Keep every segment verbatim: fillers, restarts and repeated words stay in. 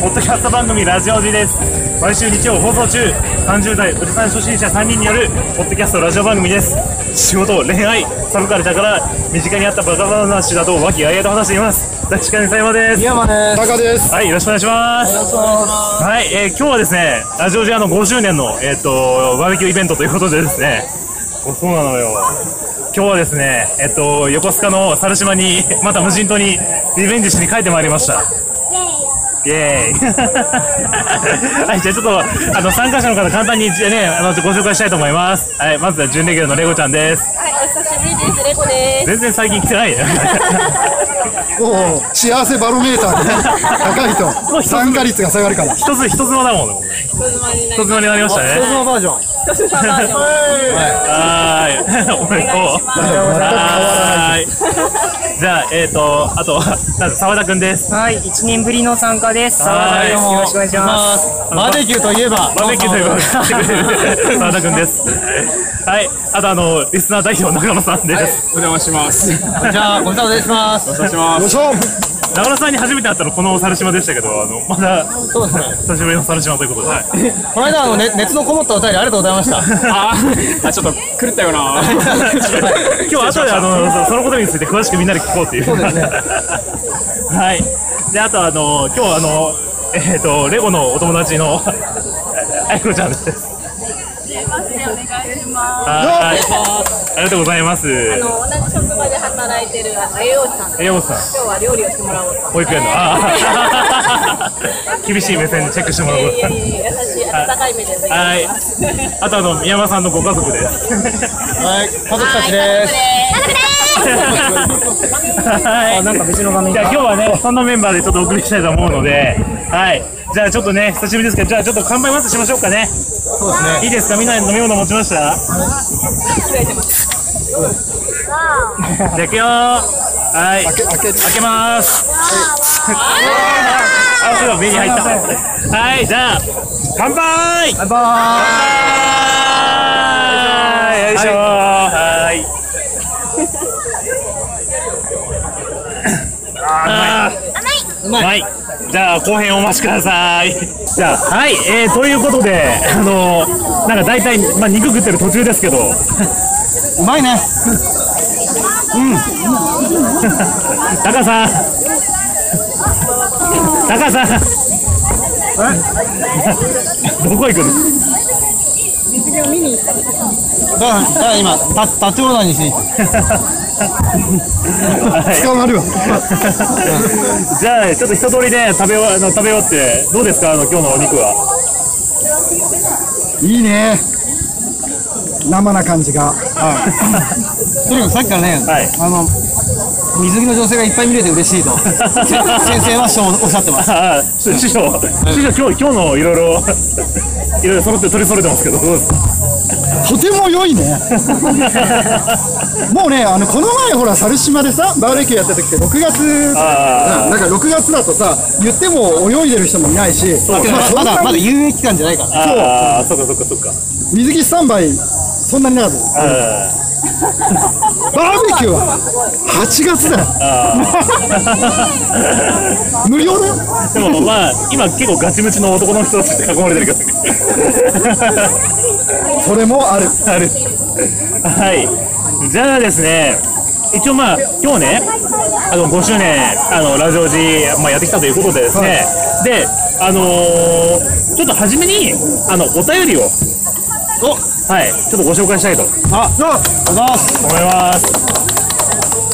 ポッドキャスト番組ラジオジです。毎週日曜放送中、さんじゅう代おじさん初心者さんにんによるポッドキャストラジオ番組です。仕事、恋愛、サブカルチャーから身近にあったバカ話など和気あいあいと話しています。確かにさやまです。 宮山です。 タカです。 はい、よろしくお願いします。はい、えー、今日はですね、ラジオジアのごしゅうねんの、えー、っとバーベキューイベントということでですね、そうなのよ。今日はですね、えっと横須賀の猿島にまた無人島にリベンジしに帰ってまいりました。イエーイはい、じゃあちょっとあの参加者の方簡単にね、あのご紹介したいと思います。はい、まずは準レギュラーのレゴちゃんです。 はい、お久しぶりです。レゴです。 全然最近来てないねおお、幸せバロメーターが高いと参加率が下がるから。 一つ一つのだもんね。一つのになりましたね。 一つのバージョン。 一つのバージョン。 はーい。おめでとう。はーい。じゃあえっとあと澤田くんです。 はい、一年ぶりの参加です。澤田です。よろしくお願いします。 バーベキューといえば、 バーベキューといえば来てくれる澤田くんです。はい、あとあのリスナー代表中野さんです。 お邪魔します。じゃあご無沙汰します。お願いします。 よいしょ。 中野さんに初めて会ったのこの猿島でしたけど、あのまだそうですね。 久しぶりの猿島ということで、はい、 この間あの、ね、熱のこもったお便りありがとうございました。ああ、ちょっと狂ったよな。 今日後であのそのことについて詳しくみんなで聞こうっていう。そうですね。はい。であとあの今日あのえっとレゴのお友達のあいこちゃんです。 すいません、お願いします。 はい。ありがとうございます。 あの同じ職場で働いてるあの栄養士さんです。 栄養士さん。 今日は料理をしてもらおうと。 保育園の。あ厳しい目線でチェックしてもらおう。 いえいえいえ、優しい温かい目でおは願いいします。。 あとあの宮山さんのご家族です。 はい、家族たちです。 はい。 なんか別の画面。 じゃあ今日はねそんなメンバーでちょっとお送りしたいと思うので、はい。じゃあちょっとね久しぶりですけど、じゃあちょっと乾杯まずしましょうかね。 そうですね。 いいですか、みんな飲み物持ちました？じゃあ行くよー。はい。 開け開け開けまーす。あ、すごい目に入った。はい、じゃあ乾杯。 乾杯。 よいしょー。はい。あー、うまい。じゃあ後編お待ちください。じゃあはい、えー、ということであのー、なんか大体まあ肉食ってる途中ですけどうまいね。 うん。タカさん。タカさん。どこ行くの？ だからだから今た立ち放題にし。 捕まるわ。 じゃあちょっと一通りね食べ終わ食べ終わってどうですか、あの今日のお肉は。 いいね。生な感じが。 とにかくさっきからね、 はい、 あの水着の女性がいっぱい見れて嬉しいと先生はそうおっしゃってます。 ああ、師匠、師匠今日今日のいろいろいろいろ揃って取り揃えてますけどどうですか。 とても良いね。もうね、あのこの前ほら猿島でさバーベキューやった時ってろくがつな、なんかろくがつだとさ言っても泳いでる人もいないし、 まあ、まだまだ遊泳期間じゃないから。 ああ、そうかそうかそうか。 水着スタンバイそんなになかった。バーベキューははちがつだよ。無料だよ。 でもまあ今結構ガチムチの男の人たちで囲まれてるけどそれもあるある。はい。じゃあですね、一応まあ今日ねあのごしゅうねんあのラジオジ、まあ、やってきたということでですね、はい、であのー、ちょっと初めにあのお便りをおはい、ちょっとご紹介したいとあ思います。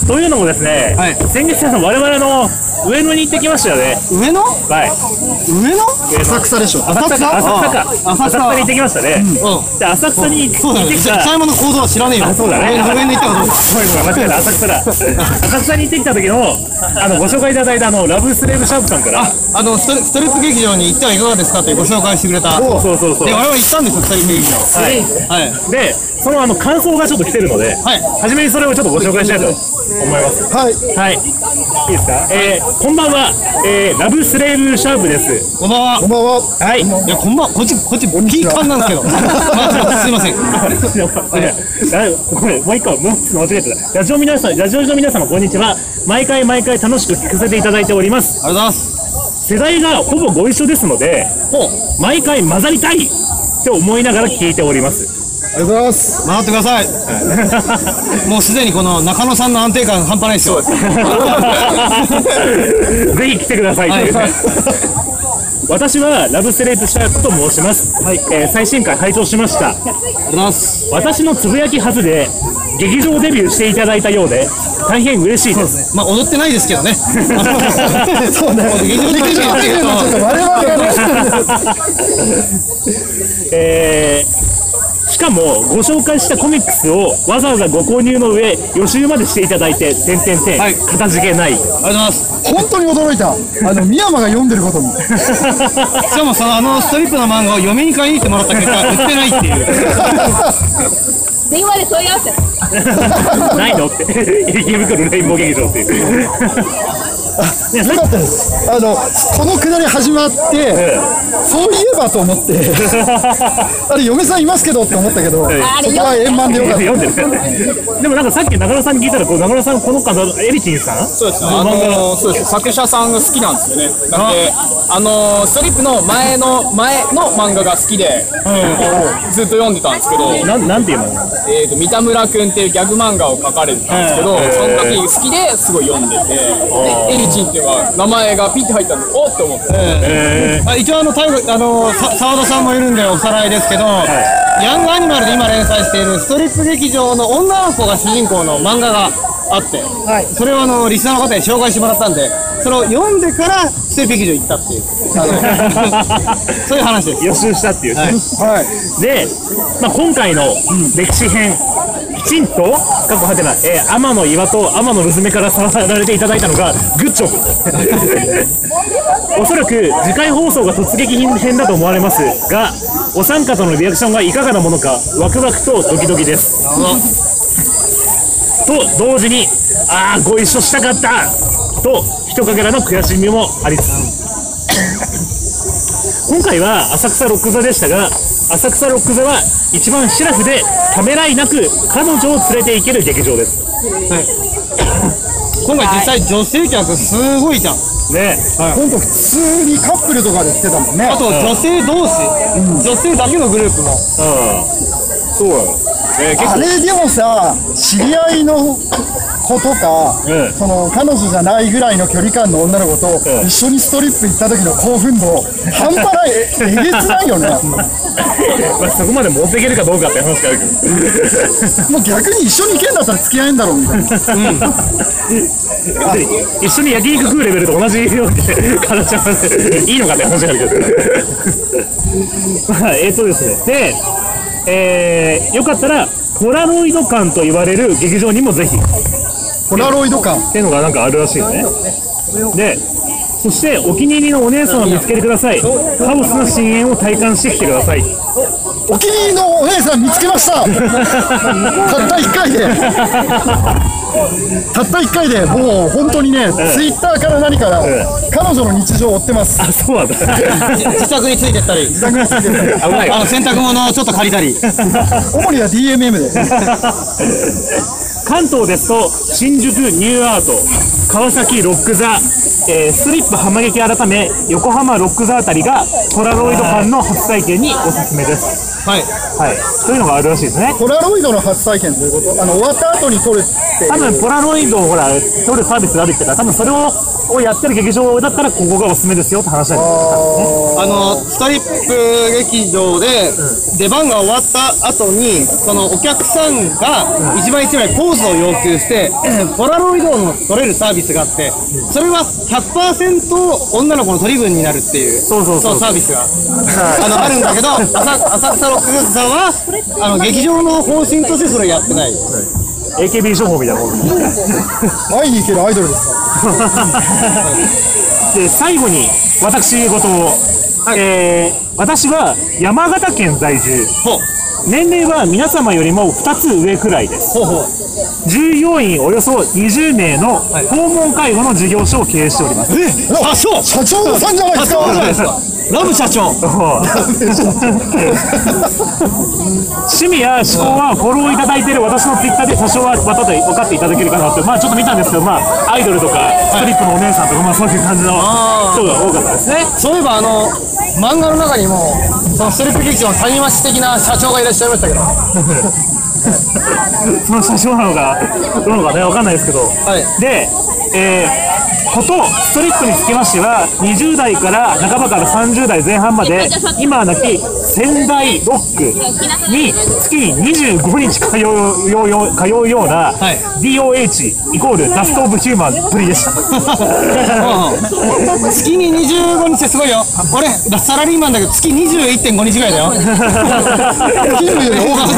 というのもですね、はい、先日あの我々の上野に行ってきましたよね。 上野？ はい。 上野？ 浅草でしょ。 浅草か。浅草か。浅草に行ってきましたね。で浅草に行ってきた。 北山の行動は知らねえよ。 あ、そうだね。 上野行ったこと。 そういうのが間違えた。浅草だ。浅草に行ってきた時のあのご紹介いただいたあのラブスレーブシャープさんから、 あのストストリップ劇場に行ってはいかがですかというご紹介してくれた。 そうそうそうそう。 で我々行ったんですよ、ストリップ劇場。 はい。はい。でそのあの感想がちょっと来てるので、はい。初めにそれをちょっとご紹介したいと思います。 はい。 はい。いいですか。えー、こんばんは。えー、ラブスレーブシャープです。 こんばんは。 こんばんは。 はい。 いや、こんばんは。こっち、こっち、ピーカンなんですけど。すいません。 これ、もう一個、もう一つ間違えてた。ラジオ皆さん、ラジオの皆様、こんにちは。毎回毎回楽しく聞かせていただいております。 ありがとうございます。 世代がほぼご一緒ですので、毎回混ざりたいって思いながら聞いております。 ありがとうございます。 回ってください。もうすでにこの中野さんの安定感半端ないですよ。 ぜひ来てくださいというね。私はラブスレイプしたこと申します、はいえー、最新回拝聴しました。 ありがとうございます。 私のつぶやきはずで劇場デビューしていただいたようで大変嬉しいです。 まあ踊ってないですけどね。そうね。 劇場デビューっていうとちょっと我々がね。 えーしかもご紹介したコミックスをわざわざご購入の上予習までしていただいて点々点、はい、かたじけない。ありがとうございます。 本当に驚いた。あの深山が読んでることに。しかもそのあのストリップの漫画を嫁に買いに行ってもらった結果売ってないっていう。 電話で問い合わせないのって池袋レインボー劇場っていう。 よかったです。あのこのくだり始まって、ええ、そういえばと思ってあれ嫁さんいますけどって思ったけど、ええ、そこは円満でよかった。 読んでる。でもなんかさっき中野さんに聞いたらこう中野さんこの方エリチンさんそうですね、あのー、そうです作者さんが好きなんですよね。なんであのー、ストリップの前の前の漫画が好きで、うん、ずっと読んでたんですけど、 ななんていうの、 えーと三田村くんっていうギャグ漫画を描かれてたんですけど、その時好きですごい読んでて、でエリチンっていうか名前がピッて入ったんでおっと思って、 えー、一応あの大河あの澤田さんもいるんでおさらいですけど、はい、ヤングアニマルで今連載しているストリップ劇場の女の子が主人公の漫画があって、はい、それをあのリスナーの方に紹介してもらったんで、それを読んでからストリップ劇場行ったっていうあのそういう話です。 予習したっていう、ね、はい、で、まあ、今回の歴史編、きちんと過去はてな、えー、天の岩と天の娘から触られていただいたのがグッジョブ。おそらく次回放送が突撃編だと思われますが、お三方のリアクションがいかがなものかワクワクとドキドキです。と同時に、ああご一緒したかったと一かけらの悔しみもありつつ、今回は浅草ロック座でしたが、浅草ロック座は一番シラフでためらいなく彼女を連れて行ける劇場です。はい、 今回実際女性客すごいじゃんね。 はい、今度普通にカップルとかで来てたもんね。 あと女性同士、うん、女性だけのグループも、うん、 そうやろ、 えー、あれでもさ、知り合いの子とか、うん、その彼女じゃないぐらいの距離感の女の子と、うん、一緒にストリップ行った時の興奮度半端ない、えげつないよね。 まあそこまで持っていけるかどうかって話があるけどもう逆に一緒に行けんだったら付き合えんだろうみたいな、うん、 一緒に焼肉食うレベルと同じように形はいいのかって話があるけどまあえっとですね、で、えー、よかったらポラロイド館と言われる劇場にもぜひ。 ポラロイド館っていうのがなんかあるらしいよね。で、そしてお気に入りのお姉さんを見つけてください。カオスな深淵を体感してきてください。 お気に入りのお姉さん見つけましたたったいっかいでたったいっかいでもう本当にね、うん、ツイッターから何から、うん、彼女の日常を追ってます。 あ、そうなんだ。 自宅についてったり、 自宅についてったり、 危ない、あの洗濯物をちょっと借りたり主には ディーエムエム で関東ですと新宿ニューアート、川崎ロック座、えー、ストリップ浜劇改め横浜ロック座あたりがポラロイド館の初体験におすすめです。はい、はい、そういうのがあるらしいですね。 ポラロイドの初体験ということ、あの終わった後に撮るっていう、 多分ポラロイドをほら撮るサービスがあるっていうから、多分それををやってる劇場だったらここがおすすめですよって話なんですね。 あのストリップ劇場で出番が終わった後にそのお客さんが一枚一枚ポーズを要求してポラロイドを撮れるサービスがあって、それは ひゃくパーセント 女の子の取り分になるっていうそうそうそうサービスがあのあるんだけど、浅草ロック座はあの劇場の方針としてそれやってない。 エーケービー 情報みたいなもん会いに行けるアイドルですかで最後に私事を、はい、えー、私は山形県在住、年齢は皆様よりもふたつ上くらいです。ほうほう従業員およそにじゅうめいの訪問介護の事業所を経営しております。 え、社長社長さんじゃないですか。 社長じゃないですか。ラブ社長。 趣味や思考はフォローいただいている私のツイッターで多少は分かって分かっていただけるかなって、まあちょっと見たんですけど、まあアイドルとかストリップのお姉さんとか、まあそういう感じの人が多かったですね。 そういえばあの漫画の中にもそのストリップ劇場の谷町的な社長がいらっしゃいましたけど、 その社長なのかどうなのかね分かんないですけど、 はい、 で、えーことストリップにつきましてはにじゅうだいから半ばからさんじゅうだいぜん半まで今はなき仙台ロックに月ににじゅうごにち通うようよ通うような ディーオーエイチ イコールダスト・オブ・ヒューマンぶりでした。 月ににじゅうごにちってすごいよ。俺サラリーマンだけど月にじゅういってんごにちぐらいだよ。 勤務より多かった。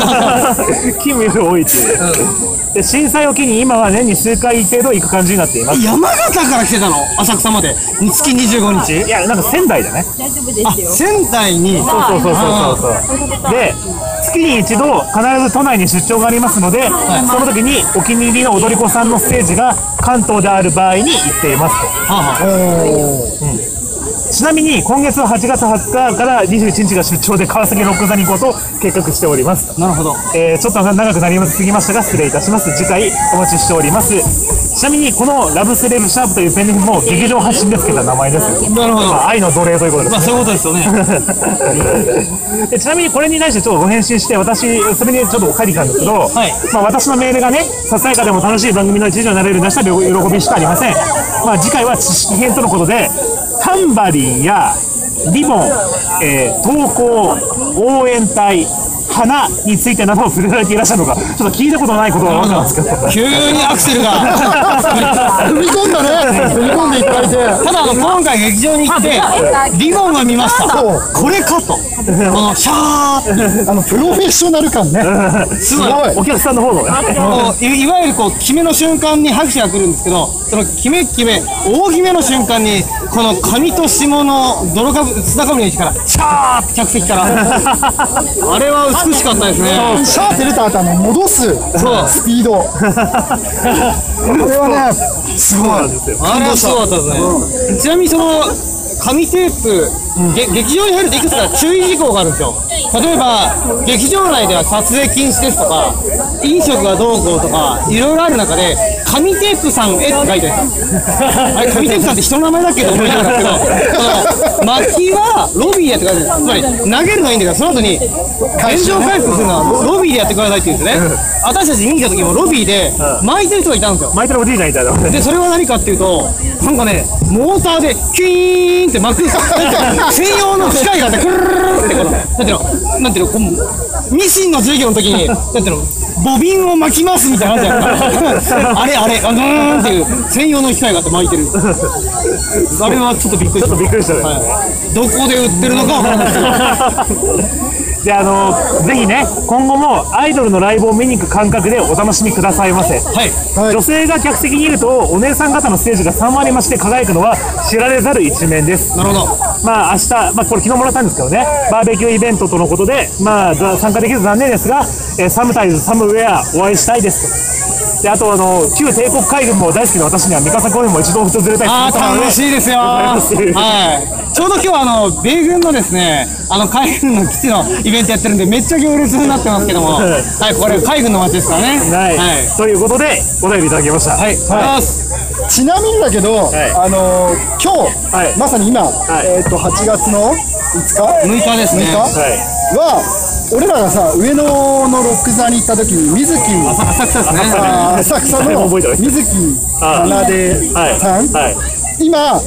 勤務より多いっていう、うん、で震災を機に今は年に数回程度行く感じになっています。 山形から来てたの？浅草まで月にじゅうごにち？ いや、なんか仙台だね。 大丈夫ですよ。 仙台に。 そうそうそうそうそうで、月に一度必ず都内に出張がありますので、はい、その時にお気に入りの踊り子さんのステージが関東である場合に行っていますと。ははうん、ちなみに今月ははちがつはつかからにじゅういちにちが出張で川崎ロック座に行こうと計画しております。 なるほど、 えー、ちょっと長くなりすぎましたが失礼いたします。次回お待ちしております。ちなみにこのラブセレブシャープというペンネームも劇場発信でつけた名前ですよ。 なるほど、 まあ、愛の奴隷ということです、ね、 まあそういうことですよね。でちなみにこれに対してちょっとご返信して私それにちょっと書いてきたんですけど、はい、まあ、私のメールがねささやかでも楽しい番組の一助になれる出した喜びしかありません。まあ、次回は知識編とのことでタンバリンやリボン、えー、投稿応援隊花についてなどを触れられていらっしゃるのかちょっと聞いたことないことが分かったんですけど急にアクセルが踏み込んだね踏み込んでいただいてただあの今回劇場に行ってリボンは見ました。これかとこのシャーあのプロフェッショナル感ねすごいお客さんの方のねい, いわゆるこう決めの瞬間に拍手が来るんですけどその決め決め大決めの瞬間にこの上と下の泥かぶ砂かぶりの位置からシャーって客席からあれは美しかったですね。 シャーって出た後あの戻すスピードこれはねすごいあれはすごかったですね。ちなみにその紙テープ、うん、劇場に入るといくつか注意事項があるんですよ。例えば劇場内では撮影禁止ですとか飲食がどうこうとかいろいろある中で紙テープさんへって書いてあるあれ紙テープさんって人の名前だっけと思いながらですけど巻きはロビーでやってください。つまり投げるのはいいんだけどその後に現状回復するのはロビーでやってくださいって言うんですよね。私たち見に来た時もロビーで巻いてる人がいたんですよ。 巻いてるおじいちゃんいたよ。 でそれは何かっていうとなんかねモーターでキーンって巻く専用の機械があってクルルルってこのなんていうのなんていうのこうミシンの授業の時になんていうのボビンを巻きますみたいなのあるじゃんあれあれあのーんっていう専用の機械があって巻いてるあれはちょっとびっくりした。 ちょっとびっくりしたね、 はい、どこで売ってるのかわからないですけどであのぜひね今後もアイドルのライブを見に行く感覚でお楽しみくださいませ。はいはい、女性が客席にいるとお姉さん方のステージがさんわり増して輝くのは知られざる一面です。 なるほど。まあ明日、まあ、これ昨日もらったんですけどねバーベキューイベントとのことで、まあ、参加できず残念ですが、えー、サムタイズサムウェアお会いしたいですと。であとあの旧帝国海軍も大好きな私には三笠公園も一度訪れたい。 あー楽しいですよはいちょうど今日はあの米軍のですねあの海軍の基地のイベントやってるんでめっちゃ行列になってますけどもはいこれ海軍の街ですからねはい、はい、ということでお便りいただきましたはい、はい、 ちなみにだけど、はい、あのー、今日、はい、まさに今、はい、えー、とはちがつのいつかむいかですねむいか、はい、は俺らがさ上野のロック座に行った時に水木浅草ですね浅草の水木かなでさん、はいはい、今、はい、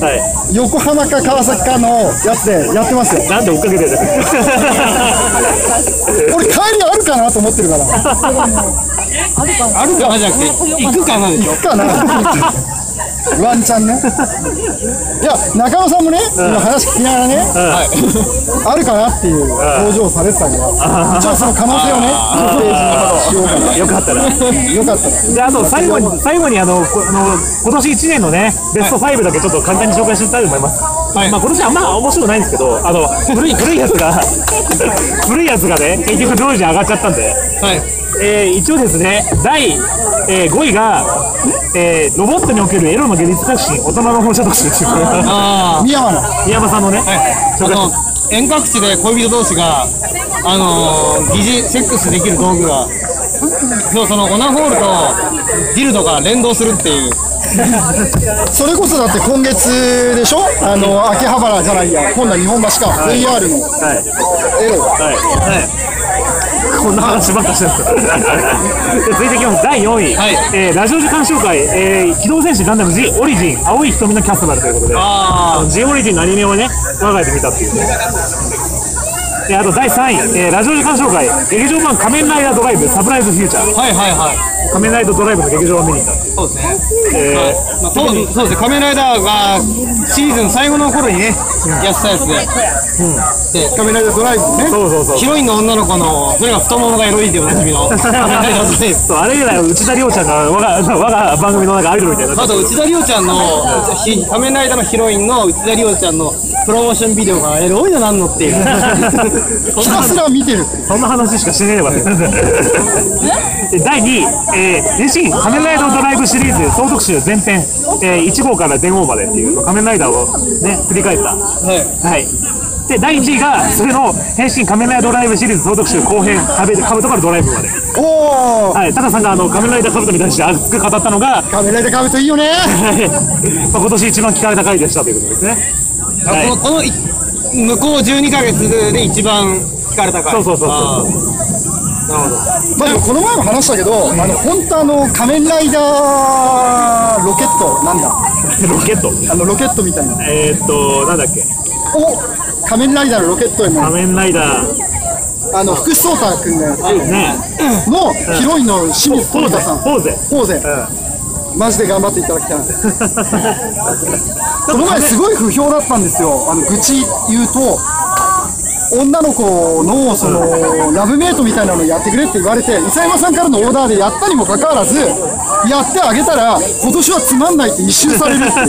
横浜か川崎かのやつでやってますよ。 なんで追っかけてる俺帰りあるかなと思ってるからあるかなあるかなじゃなくて行くかなでしょ。 行くかなワンチャンねいや中野さんもね、うん、今話聞きながらね、うん、あるかなっていう表情をされてたけど、うん、一応その可能性をね提示しようかな。 よかったらよかったらであと最後に最後にあのこの今年いちねんのねベストファイブだけちょっと簡単に紹介していきたいと思います。はい、まあ今年あんま面白くないんですけどあの古い古いやつが古いやつがね結局同時に上がっちゃったんで、はい、 えー、一応ですね、だい、えー、ごいが、えー、ロボットにおけるエロの現実革新、大人の放射特集です。 あ宮山の宮山さんのね、 あの遠隔地で恋人同士があのー、疑似セックスできる道具がそうそのオナホールとディルドが連動するっていう。 それこそだって今月でしょ、あの秋葉原じゃないや、今度は日本橋か、ブイアール のはい、 エロ、 はい、こんな話ばっかしてるんですよ。で続いていきます。だいよんい、 はいえーラジオ時鑑賞会、えー機動戦士ガンダム G オリジン青い瞳のキャスバルということで、 ああの G オリジンのアニメをね我が家で見たっていうね。であとだいさんい、えーラジオ時鑑賞会劇場版仮面ライダードライブサプライズフューチャー、 あはいはいはい仮面ライダードライブの劇場版を見に行ったっていう。 そうですね。 えまあ、そうそうですね、仮面ライダーがシーズン最後の頃にね、やってたやつで、で仮面ライダードライブねー、そうそうそうヒロインの女の子の、それが太ももがエロいでおなじみの仮面ライダードライブ。 そうあれ以来内田亮ちゃんが我が我が番組のなんかアイドルみたいになってあと内田理央ちゃんのひ仮面ライダーのヒロインの内田理央ちゃんのプロモーションビデオがエロいのなんのっていうひたすら見てる。 そんな話しかしてねえわ。でだいにい、えー、変身仮面ライダードライブシリーズ総特集前編、えー、いち号からぜん号までっていう仮面ライダーをね振り返った。 はいはい。でだいいちいがそれの変身仮面ライダードライブシリーズ総特集後編カブカブトからドライブまで。 おお、 はい。タカさんがあの仮面ライダーカブトに対して熱く語ったのが、 仮面ライダーカブトいいよね。 まあ今年一番聞かれた回でしたということですね。はいこのこのい向こうじゅうにかげつで一番聞かれた回。 そうそうそうそうあーなるほど。 まあでもこの前も話したけど、あの本当あの仮面ライダーロケットなんだ、 ロケット。 あのロケットみたいな、 えー、っとなんだっけ。 お仮面ライダーのロケットへの仮面ライダーあの福士蒼汰君がやってるね。 のヒロインの清水ポーゼ友香さん、 ポーゼ。 ポーゼ、マジで頑張っていただきたい。この前すごい不評だったんですよ。あの愚痴言うと、女の子のそのラブメイトみたいなのやってくれって言われて、伊佐山さんからのオーダーでやったにもかかわらず、やってあげたら今年はつまんないって一周されるっていう。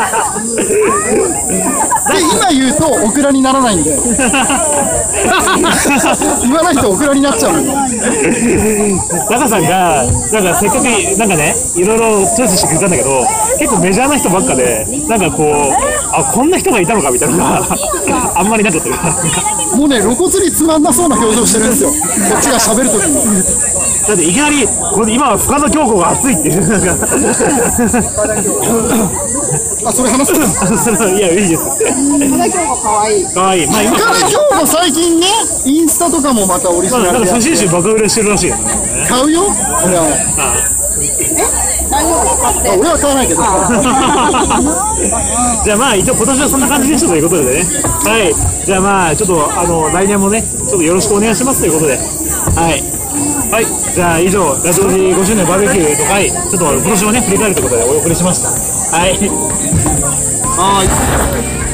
で今言うとオクラにならないんで、言わないとオクラになっちゃうんで。 タカさんがなんかせっかくなんかねいろいろチョイスしてくれたんだけど、結構メジャーな人ばっかで、なんかこうあこんな人がいたのかみたいなのがあんまりなかったから。 もうね露骨につまんなそうな表情してるんですよ、こっちが喋るときに。 だっていきなりこれ今は深田恭子が熱いっていうなんかあ、それ話すか。 それいやいいです。 今日も可愛い。 かわいい。まあ今深田恭子最近ね、インスタとかもまたオリジまあなんかナルでやって写真集爆売れしてるらしいよね。 買うよ、俺は。 大丈夫買って。 あ俺は買わないけど。 じゃあまあ一応今年はそんな感じでしたということでね。はい。じゃあまあちょっとあの来年もねちょっとよろしくお願いしますということで。はい。はい。じゃあ以上ラジオジごしゅうねんバーベキューの回ちょっと今年をね振り返るということでお送りしました。はい。 はい。